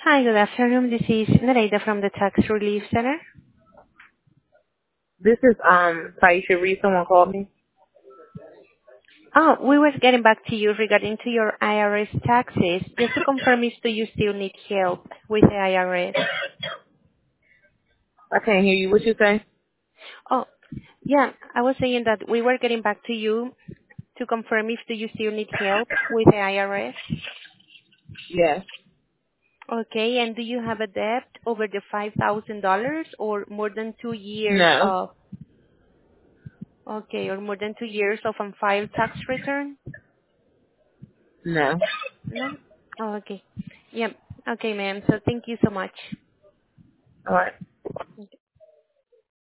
Hi, good afternoon. This is Nereida from the Tax Relief Center. This is Taisha Reed. Someone called me. Oh, we were getting back to you regarding to your IRS taxes. Just to confirm if do you still need help with the IRS? I can't hear you. What you say? Oh, yeah, I was saying that we were getting back to you to confirm if do you still need help with the IRS. Yes. Okay, and do you have a debt over the $5,000 or more than 2 years No. of, okay, or more than 2 years of unfiled tax return? No. No? Oh, okay. Yep. Okay, ma'am. So thank you so much. All right.